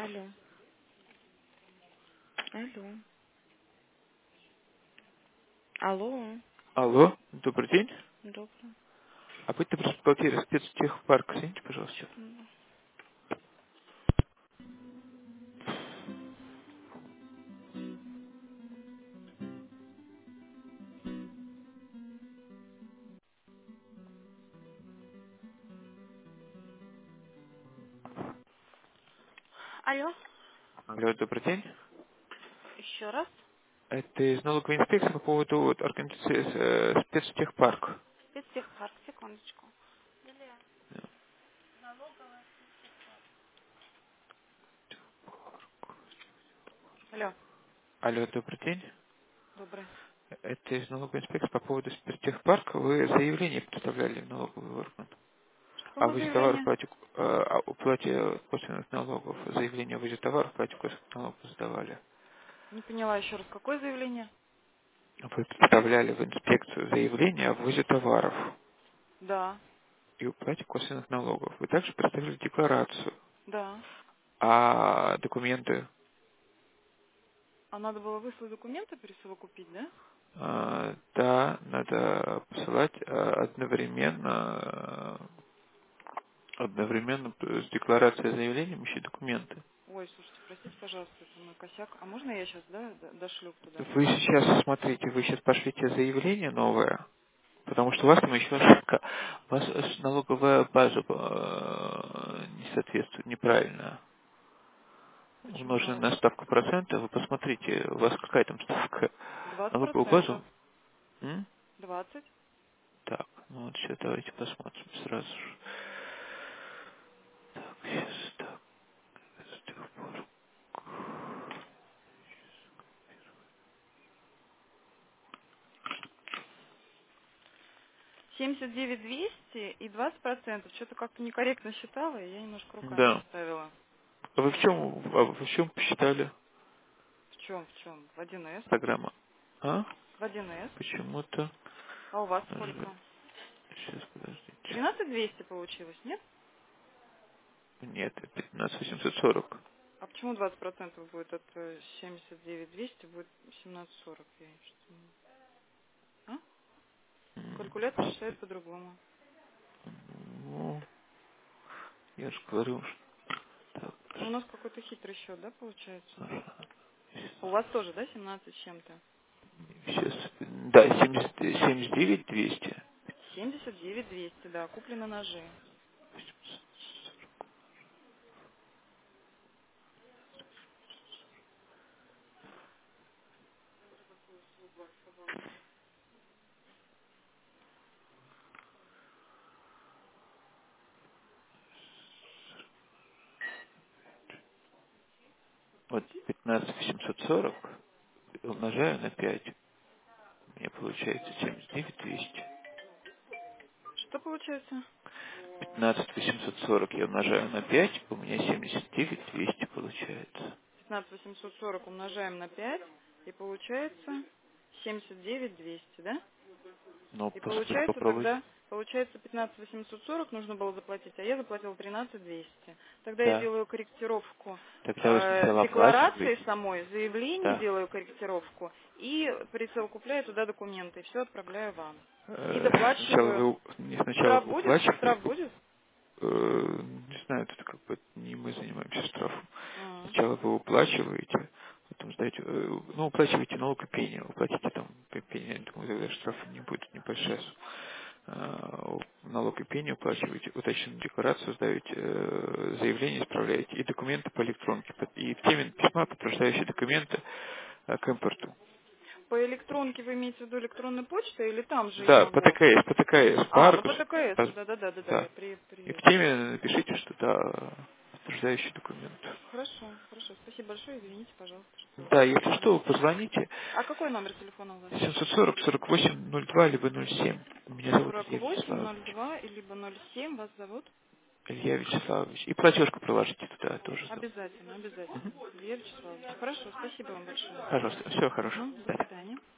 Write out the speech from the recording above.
Алло. Алло. Алло. Алло, добрый день. Добрый. А будьте бухгалтерия спецтехпарк, соедините, пожалуйста. Секунду. Алло. Алло, добрый день. Еще раз. Это из налоговой инспекции по поводу организации спецтехпарк. Спецтехпарк. Секундочку. Алло. Алло, добрый день. Добрый. Это из налоговой инспекции по поводу спецтехпарка. Вы заявление представляли в налоговый орган. О Какого ввозе товаров, заявления? о уплате косвенных налогов. Заявление о ввозе товаров, оплате косвенных налогов сдавали. Не поняла еще раз. Какое заявление? Вы представляли в инспекцию заявление о ввозе товаров Да. и уплате косвенных налогов. Вы также представили декларацию. Да. А документы? А надо было выслать документы присовокупить, да? Да, надо посылать одновременно с декларацией заявлением еще документы. Ой, слушайте, простите, пожалуйста, это мой косяк. А можно я сейчас, да, дошлю туда? Вы сейчас, смотрите, вы сейчас пошлите заявление новое, потому что у вас там еще ошибка. У вас налоговая база не соответствует, неправильно. Почему Умноженная налог? на ставку процента, вы посмотрите, у вас какая там ставка? 20%. Налоговую базу? М? 20. Так, ну вот сейчас давайте посмотрим сразу же. Так, сейчас, так, с тех пор. 79 200 и 20%. Что-то как-то некорректно считала, и я немножко руками Да. оставила. А вы в чем посчитали В чем, в чем? В 1С. программа? А? В 1С. Почему-то. А у вас сколько? Сейчас, подождите. 13200 получилось, нет? Нет, 15840. А почему 20% будет от 79 200 будет 1740? Я что-то А? Калькулятор считает по-другому. Ну, я же говорю, что так. Ну, у нас какой-то хитрый счет, да, получается? Ага. У вас тоже, да, 17 с чем-то? Сейчас. Да, 79 200. 79 200, да, куплены ножи. Вот 15840 умножаю на 5. Мне получается 79 200. Что получается? 15840 я умножаю на 5, у меня 79 200 получается. 15840 умножаем на 5, и получается 79 200, да? Ну, И получается попробуйте. тогда, получается 15840 нужно было заплатить, а я заплатила 13200. Тогда я Да. делаю корректировку Тогда вы сначала декларации оплачиваете. самой, заявление Да. делаю корректировку и присовокупляю туда документы, и все отправляю вам. И доплачиваю. Не сначала Штраф вы будет? уплачиваете. Штраф будет? Не знаю, это как бы не мы занимаемся штрафом. М. Сначала вы уплачиваете, потом сдаете, ну, уплачиваете налог и пеню, уплатите там пеню, я думаю, тогда штрафа не будет, небольшая сумма. Налог и пеню уплачиваете, уточненную декларацию сдаете, заявление исправляете и документы по электронке, и в теме письма подтверждающие документы к импорту. По электронке вы имеете в виду электронную почту или там же я Да, могу? по ТКС, А, ну парк, по ТКС, да-да-да-да-да, да. я И в приеду. теме напишите, что да, подтверждающий документ. Хорошо, хорошо. Спасибо большое. Извините, пожалуйста, что... Да, если Мгм. что, вы позвоните. А какой номер телефона у вас? 740-48-02, либо 07. Меня зовут Илья Вячеславович. 4802 и либо 07 вас зовут? Илья Вячеславович. И платежку приложите туда тоже. Обязательно, обязательно. Илья Вячеславович. Хорошо, спасибо вам большое. Пожалуйста, всего хорошего. Мгм, До до свидания. свидания.